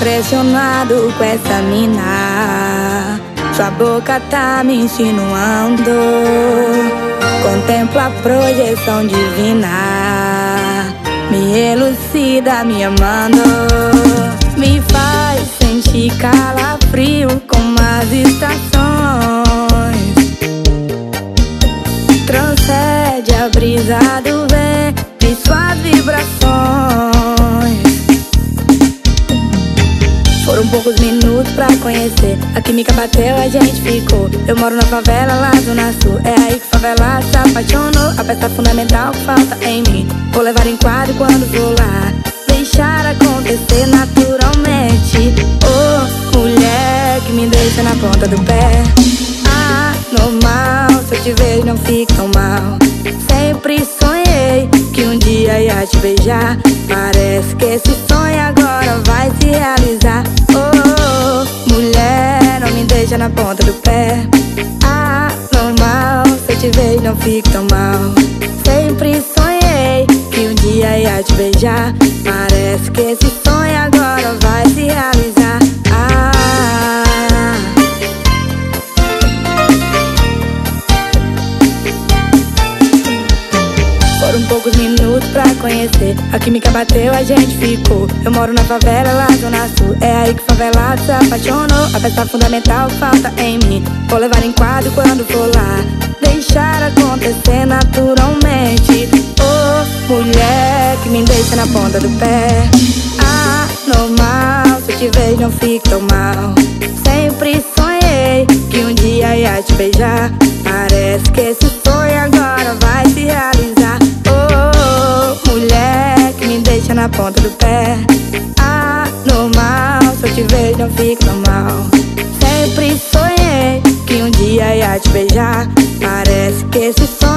impressionado com essa mina. Sua boca tá me insinuando. Contemplo a projeção divina. Me elucida, me amando. Me faz sentir calafrio como as estações. Transcende a brisa do vento e suas vibrações. Foram poucos minutos pra conhecer. A química bateu, a gente ficou. Eu moro na favela, lá Zona Sul. É aí que favela se apaixonou. A peça fundamental que falta em mim. Vou levar em quadro quando for lá. Deixar acontecer naturalmente. Oh, mulher que me deixa na ponta do pé. Ah, normal, se eu te vejo não fico tão mal. Sempre sonhei que um dia ia te beijar. Parece que esse sonho agora vai se realizar. Oh, mulher, não me deixa na ponta do pé. Ah, normal, se eu te vejo não fico tão mal. Sempre sonhei que um dia ia te beijar. Parece que esse sonho agora vai se realizar. Foram poucos minutos pra conhecer. A química bateu, a gente ficou. Eu moro na favela, lá Zona Sul. É aí que favelado se apaixonou. A peça fundamental que falta em mim. Vou levar em quadro quando for lá. Deixar acontecer naturalmente. Oh, mulher que me deixa na ponta do pé. Ah, normal, se eu te vejo não fico tão mal. Sempre sonhei que um dia ia te beijar. Parece que esse sonho agora vai se realizar. Oh, mulher que me deixa na ponta do pé. Ah, normal, se eu te vejo não fico tão mal. Sempre sonhei que um dia ia te beijar. Parece que esse sonho